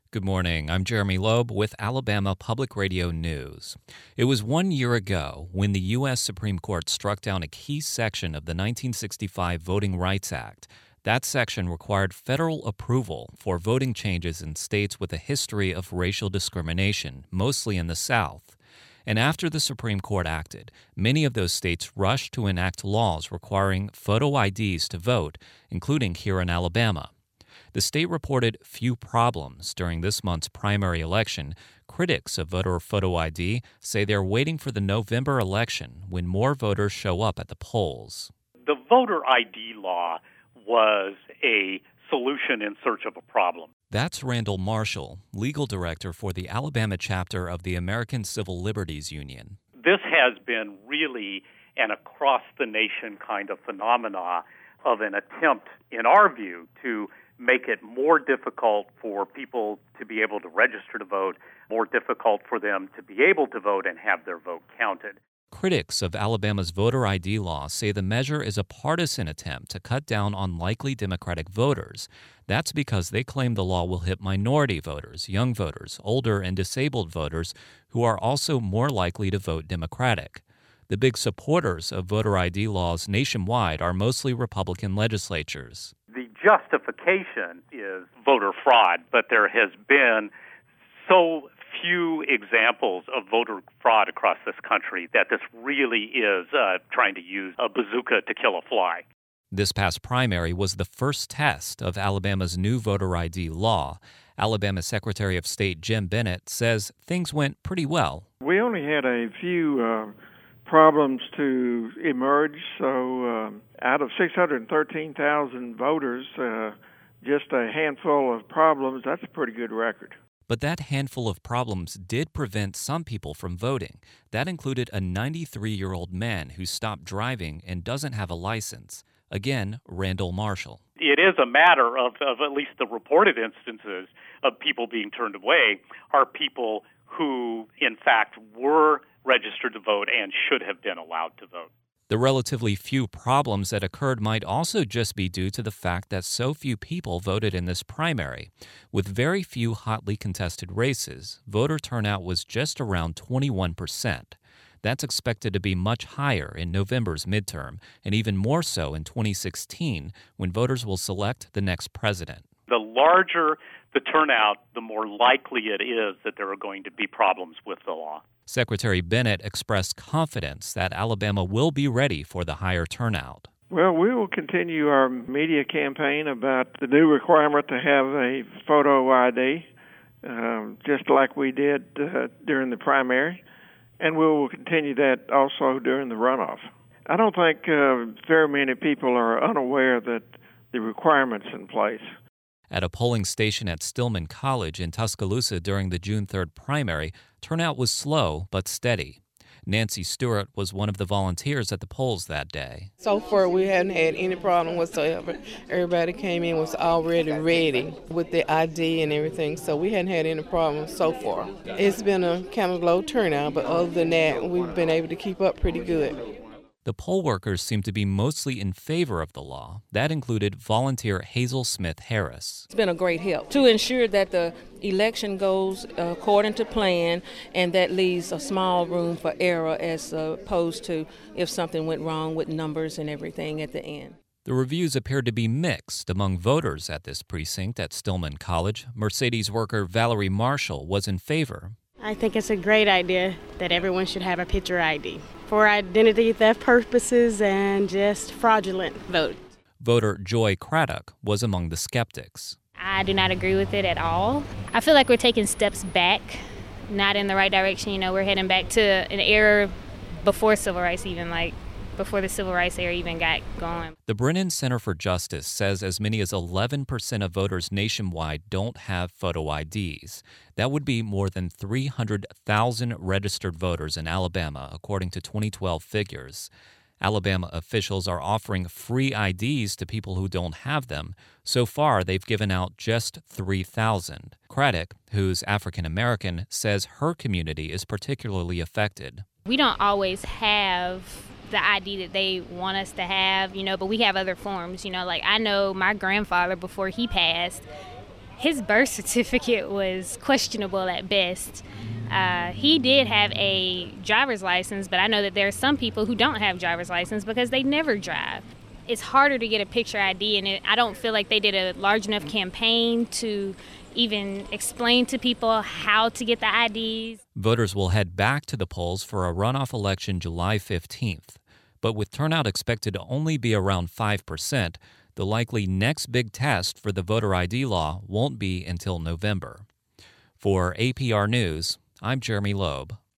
Good morning. I'm Jeremy Loeb with Alabama Public Radio News. It was 1 year ago when the U.S. Supreme Court struck down a key section of the 1965 Voting Rights Act. That section required federal approval for voting changes in states with a history of racial discrimination, mostly in the South. And after the Supreme Court acted, many of those states rushed to enact laws requiring photo IDs to vote, including here in Alabama. The state reported few problems during this month's primary election. Critics of voter photo ID say they're waiting for the November election when more voters show up at the polls. The voter ID law was a solution in search of a problem. That's Randall Marshall, legal director for the Alabama chapter of the American Civil Liberties Union. This has been really an across-the-nation kind of phenomena of an attempt, in our view, to make it more difficult for people to be able to register to vote, more difficult for them to be able to vote and have their vote counted. Critics of Alabama's voter ID law say the measure is a partisan attempt to cut down on likely Democratic voters. That's because they claim the law will hit minority voters, young voters, older and disabled voters who are also more likely to vote Democratic. The big supporters of voter ID laws nationwide are mostly Republican legislatures. The justification is voter fraud, but there has been so few examples of voter fraud across this country that this really is trying to use a bazooka to kill a fly. This past primary was the first test of Alabama's new voter ID law. Alabama Secretary of State Jim Bennett says things went pretty well. We only had a few problems to emerge, so out of 613,000 voters, just a handful of problems. That's a pretty good record. But that handful of problems did prevent some people from voting. That included a 93-year-old man who stopped driving and doesn't have a license. Again, Randall Marshall. It is a matter of at least the reported instances of people being turned away are people who, in fact, were registered to vote and should have been allowed to vote. The relatively few problems that occurred might also just be due to the fact that so few people voted in this primary. With very few hotly contested races, voter turnout was just around 21%. That's expected to be much higher in November's midterm, and even more so in 2016, when voters will select the next president. The larger the turnout, the more likely it is that there are going to be problems with the law. Secretary Bennett expressed confidence that Alabama will be ready for the higher turnout. Well, we will continue our media campaign about the new requirement to have a photo ID, just like we did during the primary, and we will continue that also during the runoff. I don't think very many people are unaware that the requirement's in place. At a polling station at Stillman College in Tuscaloosa during the June 3rd primary, turnout was slow but steady. Nancy Stewart was one of the volunteers at the polls that day. So far, we hadn't had any problem whatsoever. Everybody came in was already ready with the ID and everything, so we hadn't had any problems so far. It's been a kind of low turnout, but other than that, we've been able to keep up pretty good. The poll workers seemed to be mostly in favor of the law. That included volunteer Hazel Smith Harris. It's been a great help to ensure that the election goes according to plan, and that leaves a small room for error as opposed to if something went wrong with numbers and everything at the end. The reviews appeared to be mixed among voters at this precinct at Stillman College. Mercedes worker Valerie Marshall was in favor. I think it's a great idea that everyone should have a picture ID for identity theft purposes and just fraudulent vote. Voter Joy Craddock was among the skeptics. I do not agree with it at all. I feel like we're taking steps back, not in the right direction. You know, we're heading back to an era before civil rights before the civil rights era even got going. The Brennan Center for Justice says as many as 11% of voters nationwide don't have photo IDs. That would be more than 300,000 registered voters in Alabama, according to 2012 figures. Alabama officials are offering free IDs to people who don't have them. So far, they've given out just 3,000. Craddock, who's African American, says her community is particularly affected. We don't always have the ID that they want us to have, but we have other forms. Like I know my grandfather, before he passed, His birth certificate was questionable at best. He did have a driver's license, but I know that there are some people who don't have driver's license because they never drive. It's harder to get a picture ID, and I don't feel like they did a large enough campaign to even explain to people how to get the IDs. Voters will head back to the polls for a runoff election July 15th. But with turnout expected to only be around 5%, the likely next big test for the voter ID law won't be until November. For APR News, I'm Jeremy Loeb.